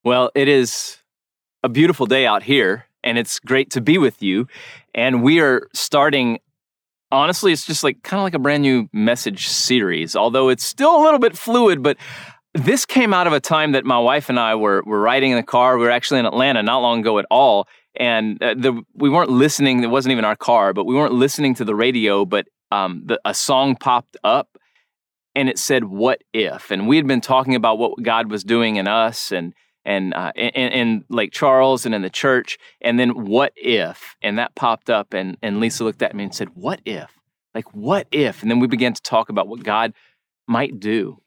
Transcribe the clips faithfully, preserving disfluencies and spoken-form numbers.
Well, it is a beautiful day out here, and it's great to be with you. And we are starting, honestly, it's just like kind of like a brand new message series, although it's still a little bit fluid. But this came out of a time that my wife and I were, were riding in the car. We were actually in Atlanta not long ago at all. And uh, the, we weren't listening. It wasn't even our car, but we weren't listening to the radio. But um, the, a song popped up, and it said, "What if?" And we had been talking about what God was doing in us and and uh, in, in Lake Charles and in the church. And then, "What if?" And that popped up, and, and Lisa looked at me and said, "What if?" Like, what if? And then we began to talk about what God might do.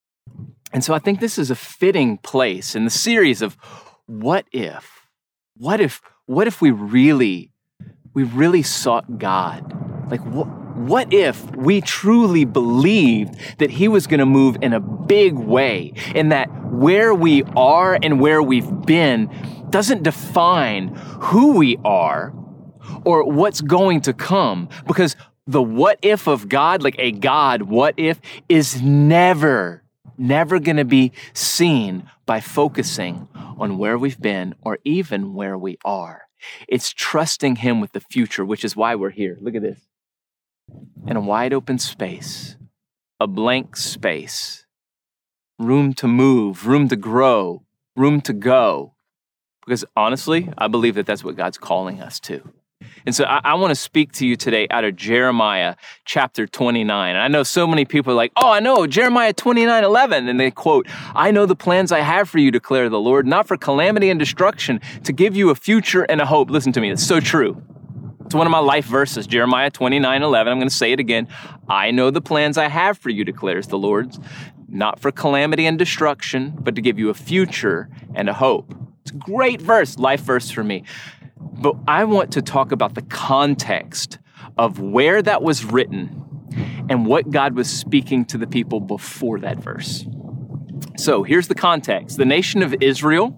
And so I think this is a fitting place in the series of what if? What if, what if we really, we really sought God? Like, what, what if we truly believed that he was going to move in a big way, and that where we are and where we've been doesn't define who we are or what's going to come? Because the what if of God, like a God what if, is never, never going to be seen by focusing on where we've been or even where we are. It's trusting him with the future, which is why we're here. Look at this. In a wide open space, a blank space, room to move, room to grow, room to go. Because honestly, I believe that that's what God's calling us to. And so I, I want to speak to you today out of Jeremiah chapter twenty-nine. And I know so many people are like, oh, I know, Jeremiah twenty-nine eleven. And they quote, "I know the plans I have for you, declare the Lord, not for calamity and destruction, to give you a future and a hope." Listen to me, it's so true. It's one of my life verses, Jeremiah twenty-nine eleven. I'm going to say it again. "I know the plans I have for you, declares the Lord, not for calamity and destruction, but to give you a future and a hope." It's a great verse, life verse for me. But I want to talk about the context of where that was written and what God was speaking to the people before that verse. So here's the context. The nation of Israel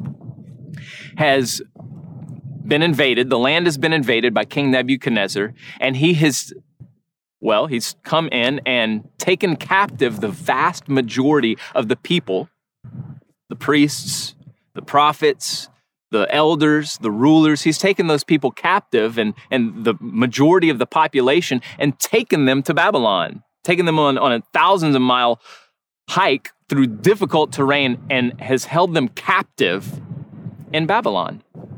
has been invaded. The land has been invaded by King Nebuchadnezzar, and he has, well, he's come in and taken captive the vast majority of the people, the priests, the prophets, the elders, the rulers. He's taken those people captive and, and the majority of the population and taken them to Babylon, taken them on, on a thousands of mile hike through difficult terrain and has held them captive in Babylon.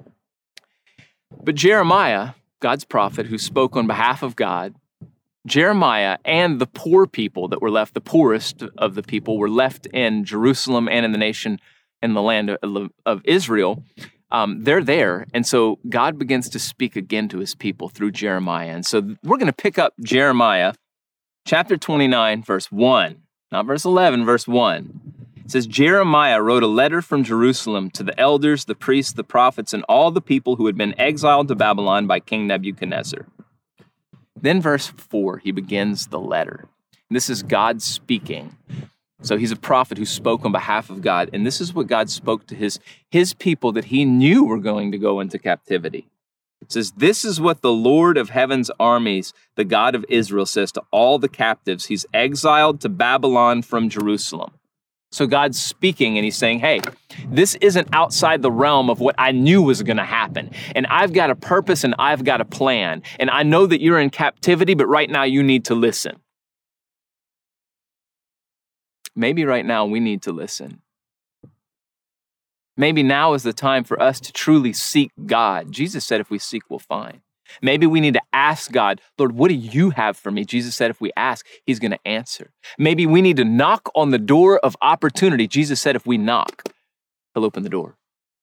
But Jeremiah, God's prophet who spoke on behalf of God, Jeremiah and the poor people that were left, the poorest of the people were left in Jerusalem and in the nation, in the land of, of Israel. Um, they're there. And so God begins to speak again to his people through Jeremiah. And so we're going to pick up Jeremiah chapter twenty-nine, verse one, not verse eleven, verse one. It says, "Jeremiah wrote a letter from Jerusalem to the elders, the priests, the prophets, and all the people who had been exiled to Babylon by King Nebuchadnezzar." Then verse four, he begins the letter. And this is God speaking. So he's a prophet who spoke on behalf of God. And this is what God spoke to his, his people that he knew were going to go into captivity. It says, "This is what the Lord of heaven's armies, the God of Israel, says to all the captives he's exiled to Babylon from Jerusalem." So God's speaking and he's saying, hey, this isn't outside the realm of what I knew was going to happen. And I've got a purpose and I've got a plan. And I know that you're in captivity, but right now you need to listen. Maybe right now we need to listen. Maybe now is the time for us to truly seek God. Jesus said, if we seek, we'll find. Maybe we need to ask God, Lord, what do you have for me? Jesus said, if we ask, he's going to answer. Maybe we need to knock on the door of opportunity. Jesus said, if we knock, he'll open the door.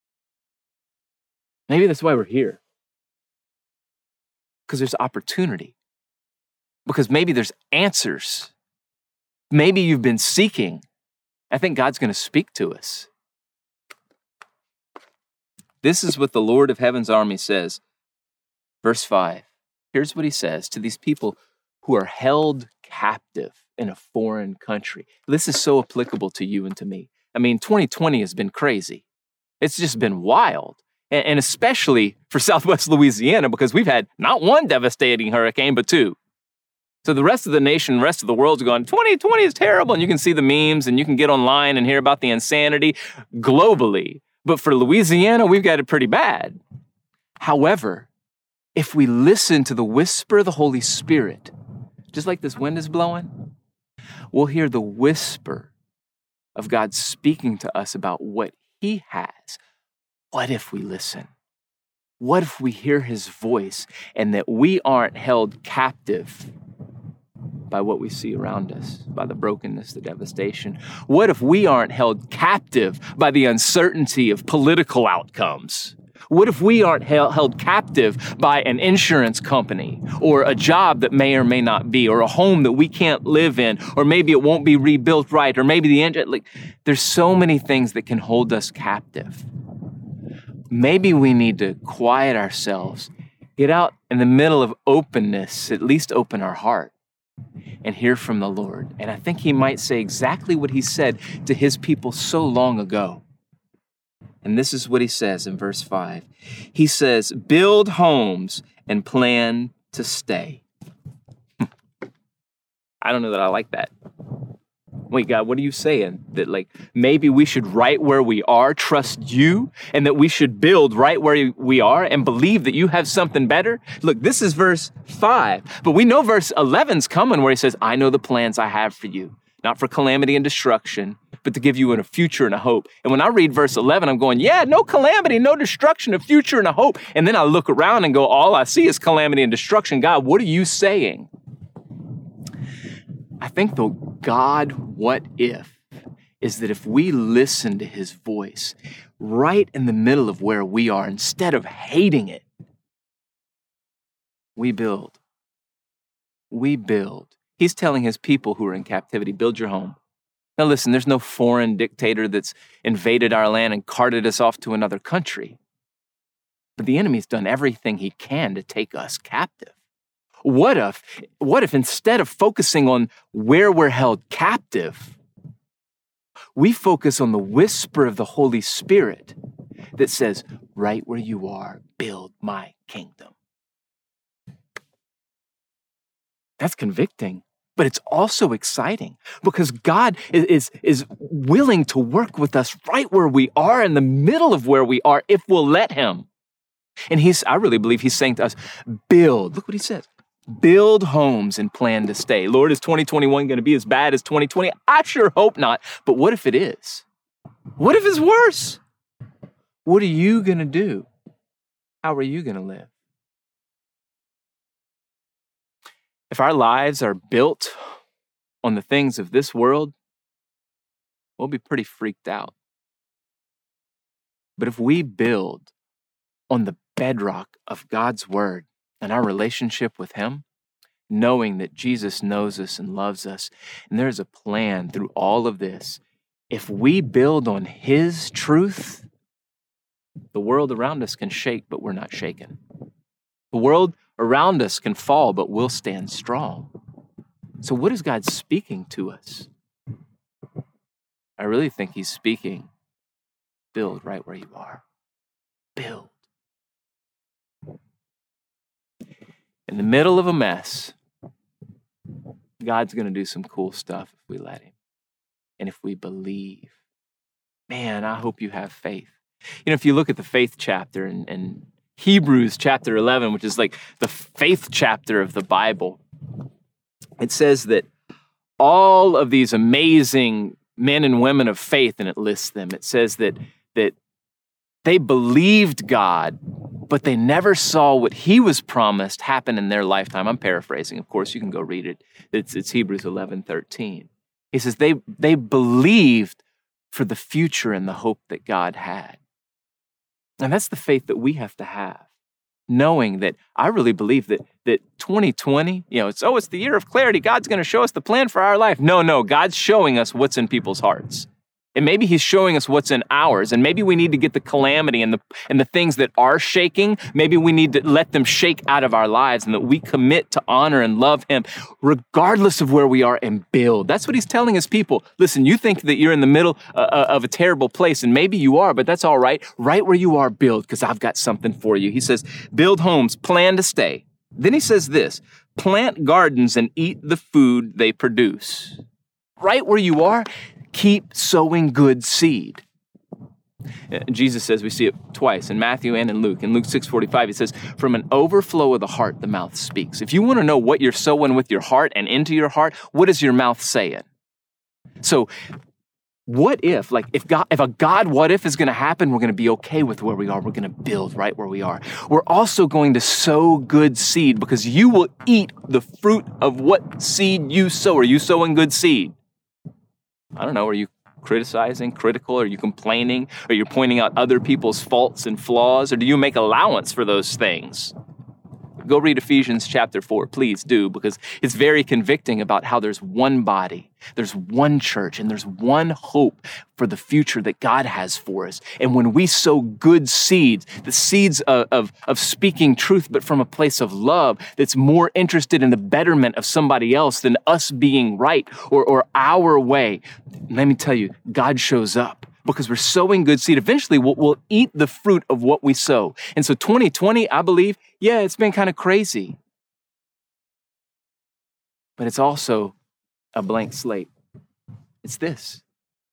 Maybe that's why we're here. Because there's opportunity. Because maybe there's answers. Maybe you've been seeking. I think God's going to speak to us. This is what the Lord of heaven's army says. Verse five, here's what he says to these people who are held captive in a foreign country. This is so applicable to you and to me. I mean, twenty twenty has been crazy. It's just been wild. And, and especially for Southwest Louisiana, because we've had not one devastating hurricane, but two. So the rest of the nation, the rest of the world's going, twenty twenty is terrible. And you can see the memes and you can get online and hear about the insanity globally. But for Louisiana, we've got it pretty bad. However, if we listen to the whisper of the Holy Spirit, just like this wind is blowing, we'll hear the whisper of God speaking to us about what He has. What if we listen? What if we hear His voice and that we aren't held captive by what we see around us, by the brokenness, the devastation? What if we aren't held captive by the uncertainty of political outcomes? What if we aren't held captive by an insurance company or a job that may or may not be, or a home that we can't live in, or maybe it won't be rebuilt right, or maybe the engine, like, there's so many things that can hold us captive. Maybe we need to quiet ourselves, get out in the middle of openness, at least open our heart and hear from the Lord. And I think He might say exactly what He said to His people so long ago. And this is what He says in verse five. He says, build homes and plan to stay. I don't know that I like that. Wait, God, what are you saying? That like maybe we should right where we are, trust you, and that we should build right where we are and believe that you have something better? Look, this is verse five, but we know verse eleven's coming where He says, I know the plans I have for you, not for calamity and destruction, but to give you a future and a hope. And when I read verse eleven, I'm going, yeah, no calamity, no destruction, a future and a hope. And then I look around and go, all I see is calamity and destruction. God, what are you saying? I think the God what if is that if we listen to His voice right in the middle of where we are, instead of hating it, we build. We build. He's telling His people who are in captivity, build your home. Now listen, there's no foreign dictator that's invaded our land and carted us off to another country. But the enemy's done everything he can to take us captive. What if, what if instead of focusing on where we're held captive, we focus on the whisper of the Holy Spirit that says, right where you are, build my kingdom. That's convicting, but it's also exciting because God is, is, is willing to work with us right where we are, in the middle of where we are, if we'll let Him. And he's, I really believe He's saying to us, build. Look what He says. Build homes and plan to stay. Lord, is twenty twenty-one going to be as bad as twenty twenty? I sure hope not. But what if it is? What if it's worse? What are you going to do? How are you going to live? If our lives are built on the things of this world, we'll be pretty freaked out. But if we build on the bedrock of God's word and our relationship with Him, knowing that Jesus knows us and loves us, and there's a plan through all of this, if we build on His truth, the world around us can shake, but we're not shaken. The world around us can fall, but we'll stand strong. So what is God speaking to us? I really think He's speaking, build right where you are. Build. In the middle of a mess, God's going to do some cool stuff if we let Him. And if we believe. Man, I hope you have faith. You know, if you look at the faith chapter in, in Hebrews chapter eleven, which is like the faith chapter of the Bible, it says that all of these amazing men and women of faith, and it lists them, it says that, that they believed God, but they never saw what He was promised happen in their lifetime. I'm paraphrasing, of course, you can go read it. It's, it's Hebrews eleven thirteen. He says they, they believed for the future and the hope that God had. And that's the faith that we have to have, knowing that I really believe that, that twenty twenty, you know, it's, oh, it's the year of clarity. God's going to show us the plan for our life. No, no, God's showing us what's in people's hearts. And maybe He's showing us what's in ours. And maybe we need to get the calamity and the and the things that are shaking, maybe we need to let them shake out of our lives, and that we commit to honor and love Him regardless of where we are and build. That's what He's telling His people. Listen, you think that you're in the middle uh, of a terrible place, and maybe you are, but that's all right. Right where you are, build, because I've got something for you. He says, build homes, plan to stay. Then He says this, plant gardens and eat the food they produce. Right where you are, keep sowing good seed. Uh, Jesus says, we see it twice in Matthew and in Luke. In Luke six forty-five, he says, from an overflow of the heart, the mouth speaks. If you want to know what you're sowing with your heart and into your heart, what is your mouth saying? So what if, like if God, if a God what if is going to happen, we're going to be okay with where we are. We're going to build right where we are. We're also going to sow good seed because you will eat the fruit of what seed you sow. Are you sowing good seed? I don't know. Are you criticizing, critical? Are you complaining? Are you pointing out other people's faults and flaws? Or do you make allowance for those things? Go read Ephesians chapter four, please do, because it's very convicting about how there's one body, there's one church, and there's one hope for the future that God has for us. And when we sow good seeds, the seeds of, of, of speaking truth, but from a place of love that's more interested in the betterment of somebody else than us being right or, or our way, let me tell you, God shows up. Because we're sowing good seed. Eventually, we'll, we'll eat the fruit of what we sow. And so twenty twenty, I believe, yeah, it's been kind of crazy. But it's also a blank slate. It's this.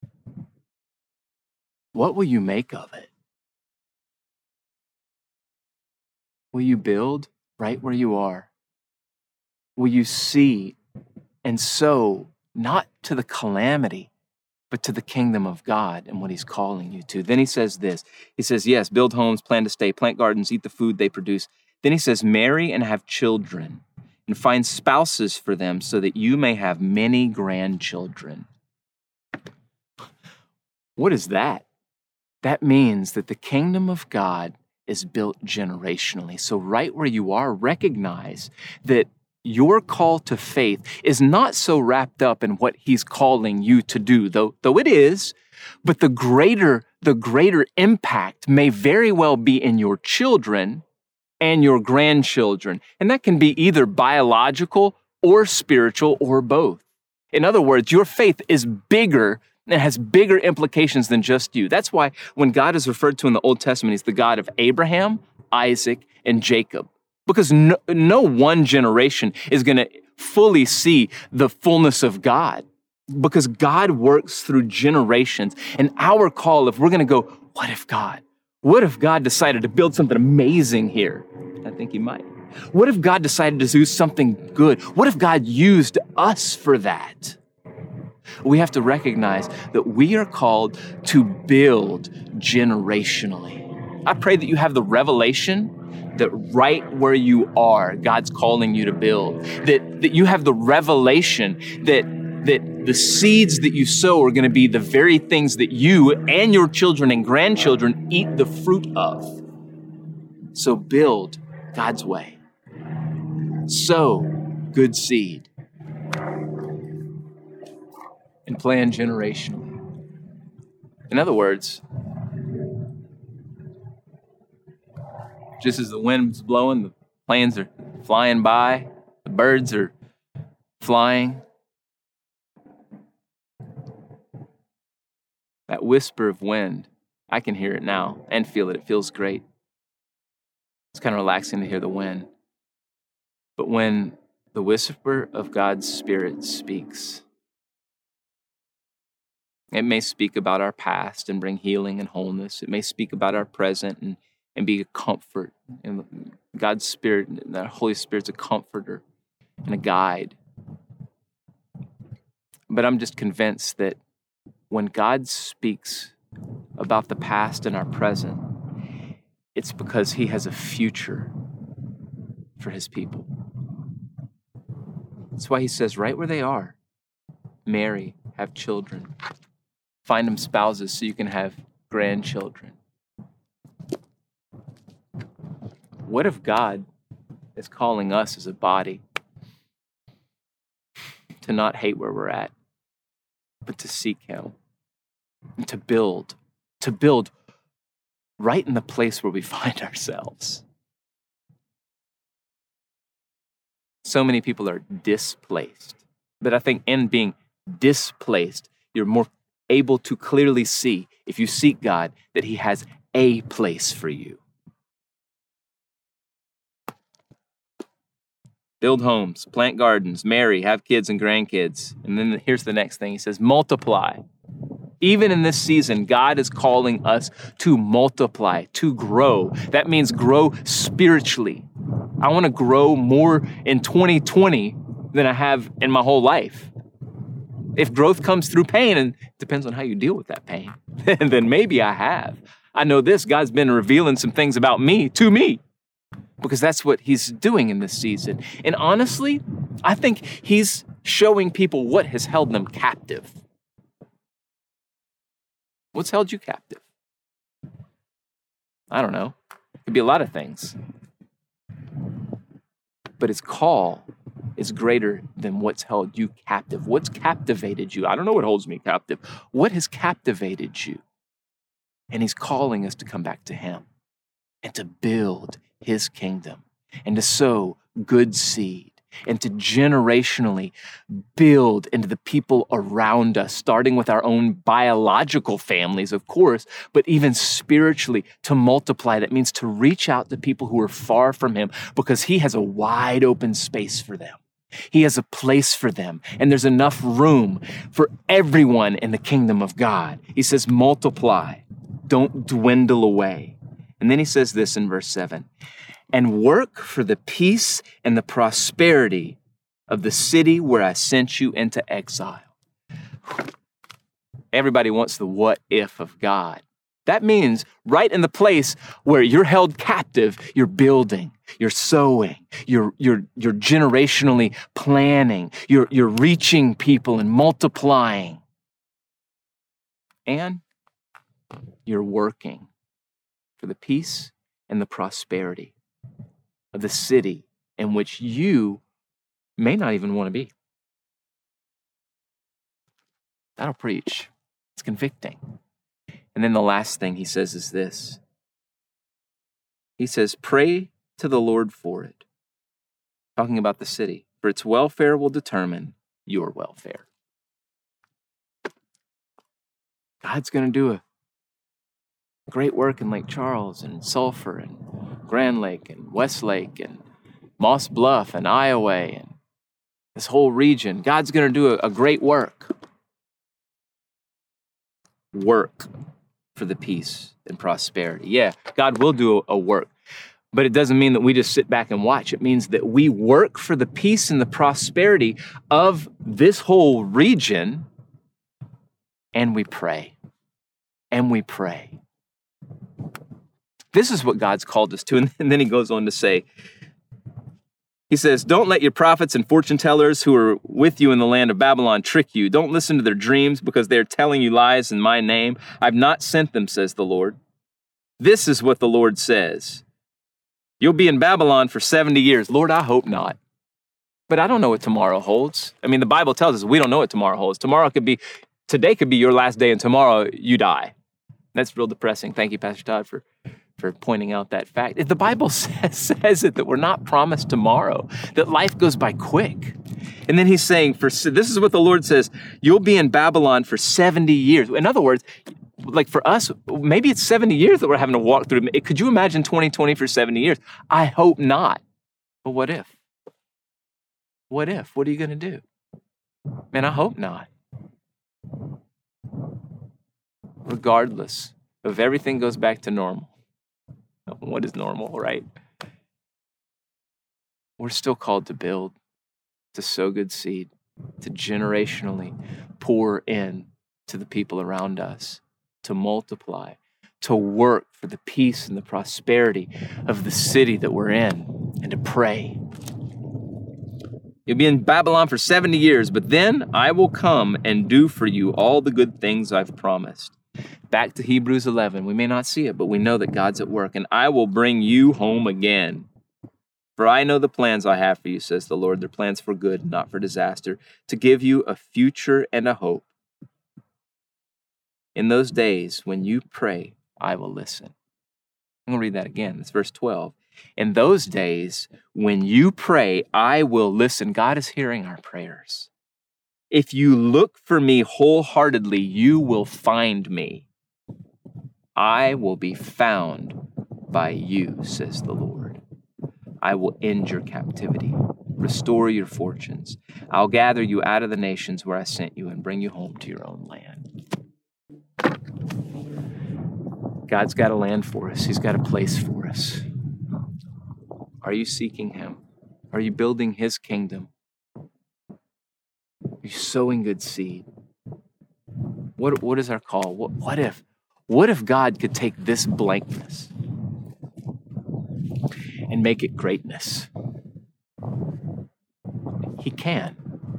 What will you make of it? Will you build right where you are? Will you see and sow not to the calamity, but to the kingdom of God and what he's calling you to? Then he says this. He says, yes, build homes, plan to stay, plant gardens, eat the food they produce. Then he says, marry and have children and find spouses for them so that you may have many grandchildren. What is that? That means that the kingdom of God is built generationally. So right where you are, recognize that your call to faith is not so wrapped up in what he's calling you to do, though, though it is, but the greater, the greater impact may very well be in your children and your grandchildren. And that can be either biological or spiritual or both. In other words, your faith is bigger and has bigger implications than just you. That's why when God is referred to in the Old Testament, he's the God of Abraham, Isaac, and Jacob. Because no, no one generation is going to fully see the fullness of God. Because God works through generations. And our call, if we're going to go, what if God? What if God decided to build something amazing here? I think he might. What if God decided to do something good? What if God used us for that? We have to recognize that we are called to build generationally. I pray that you have the revelation that right where you are, God's calling you to build. That, that you have the revelation that, that the seeds that you sow are going to be the very things that you and your children and grandchildren eat the fruit of. So build God's way. Sow good seed. And plan generationally. In other words, just as the wind's blowing, the planes are flying by, the birds are flying. That whisper of wind, I can hear it now and feel it. It feels great. It's kind of relaxing to hear the wind. But when the whisper of God's Spirit speaks, it may speak about our past and bring healing and wholeness. It may speak about our present and and be a comfort. And God's Spirit, the Holy Spirit's a comforter and a guide. But I'm just convinced that when God speaks about the past and our present, it's because he has a future for his people. That's why he says right where they are, marry, have children, find them spouses so you can have grandchildren. What if God is calling us as a body to not hate where we're at, but to seek him and to build, to build right in the place where we find ourselves? So many people are displaced, but I think in being displaced, you're more able to clearly see, if you seek God, that he has a place for you. Build homes, plant gardens, marry, have kids and grandkids. And then here's the next thing. He says, multiply. Even in this season, God is calling us to multiply, to grow. That means grow spiritually. I want to grow more in twenty twenty than I have in my whole life. If growth comes through pain, and it depends on how you deal with that pain, then maybe I have. I know this, God's been revealing some things about me to me, because that's what he's doing in this season. And honestly, I think he's showing people what has held them captive. What's held you captive? I don't know. It could be a lot of things. But his call is greater than what's held you captive. What's captivated you? I don't know what holds me captive. What has captivated you? And he's calling us to come back to him and to build his kingdom and to sow good seed and to generationally build into the people around us, starting with our own biological families, of course, but even spiritually to multiply. That means to reach out to people who are far from him, because he has a wide open space for them. He has a place for them, and there's enough room for everyone in the kingdom of God. He says, multiply, don't dwindle away. And then he says this in verse seven, and work for the peace and the prosperity of the city where I sent you into exile. Everybody wants the what if of God. That means right in the place where you're held captive, you're building, you're sowing, you're, you're, you're generationally planning, you're, you're reaching people and multiplying. And you're working for the peace and the prosperity of the city in which you may not even want to be. That'll preach. It's convicting. And then the last thing he says is this. He says, pray to the Lord for it. Talking about the city. For its welfare will determine your welfare. God's going to do a great work in Lake Charles and Sulphur and Grand Lake and Westlake and Moss Bluff and Iowa and this whole region. God's going to do a, a great work. Work for the peace and prosperity. Yeah, God will do a, a work, but it doesn't mean that we just sit back and watch. It means that we work for the peace and the prosperity of this whole region, and we pray, and we pray. This is what God's called us to. And then he goes on to say, he says, don't let your prophets and fortune tellers who are with you in the land of Babylon trick you. Don't listen to their dreams, because they're telling you lies in my name. I've not sent them, says the Lord. This is what the Lord says. You'll be in Babylon for seventy years. Lord, I hope not. But I don't know what tomorrow holds. I mean, the Bible tells us we don't know what tomorrow holds. Tomorrow could be, today could be your last day, and tomorrow you die. That's real depressing. Thank you, Pastor Todd, for for pointing out that fact. The Bible says, says it, that we're not promised tomorrow, that life goes by quick. And then he's saying, for this is what the Lord says, you'll be in Babylon for seventy years. In other words, like for us, maybe it's seventy years that we're having to walk through. Could you imagine twenty twenty for seventy years? I hope not. But what if? What if? What are you going to do? Man, I hope not. Regardless, if everything goes back to normal. What is normal, right? We're still called to build, to sow good seed, to generationally pour in to the people around us, to multiply, to work for the peace and the prosperity of the city that we're in, and to pray. You'll be in Babylon for seventy years, but then I will come and do for you all the good things I've promised. Back to Hebrews eleven. We may not see it, but we know that God's at work, and I will bring you home again. For I know the plans I have for you, says the Lord. They're plans for good, not for disaster, to give you a future and a hope. In those days, when you pray, I will listen. I'm going to read that again. It's verse twelve. In those days, when you pray, I will listen. God is hearing our prayers. If you look for me wholeheartedly, you will find me. I will be found by you, says the Lord. I will end your captivity, restore your fortunes. I'll gather you out of the nations where I sent you and bring you home to your own land. God's got a land for us. He's got a place for us. Are you seeking him? Are you building his kingdom? Are you sowing good seed? What, what is our call? What, what if, what if God could take this blankness and make it greatness? He can.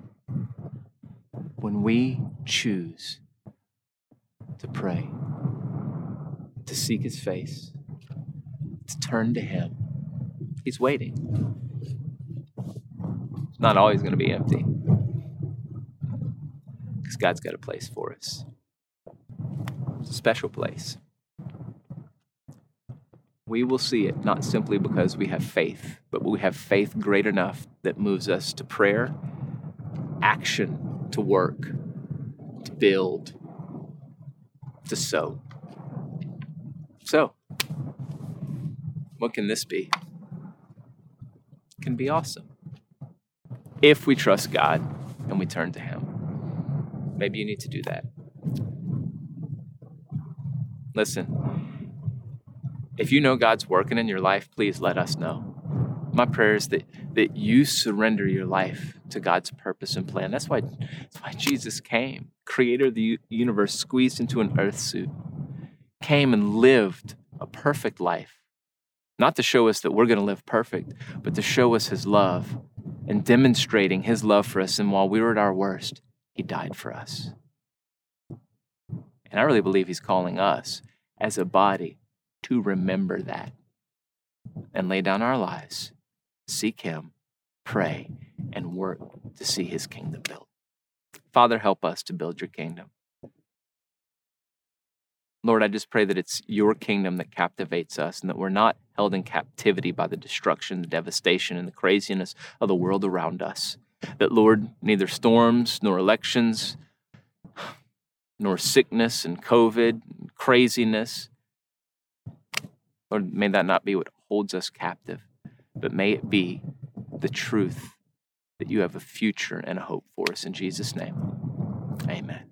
When we choose to pray, to seek his face, to turn to him, he's waiting. It's not always going to be empty, because God's got a place for us. It's a special place. We will see it not simply because we have faith, but we have faith great enough that moves us to prayer, action, to work, to build, to sow. So, what can this be? It can be awesome if we trust God and we turn to him. Maybe you need to do that. Listen, if you know God's working in your life, please let us know. My prayer is that, that you surrender your life to God's purpose and plan. That's why, that's why Jesus came, creator of the universe, squeezed into an earth suit, came and lived a perfect life. Not to show us that we're going to live perfect, but to show us his love and demonstrating his love for us. And while we were at our worst, he died for us. And I really believe he's calling us as a body to remember that and lay down our lives, seek him, pray, and work to see his kingdom built. Father, help us to build your kingdom. Lord, I just pray that it's your kingdom that captivates us and that we're not held in captivity by the destruction, the devastation, and the craziness of the world around us. That, Lord, neither storms nor elections, nor sickness and COVID, and craziness, Lord, may that not be what holds us captive, but may it be the truth that you have a future and a hope for us. In Jesus' name, amen.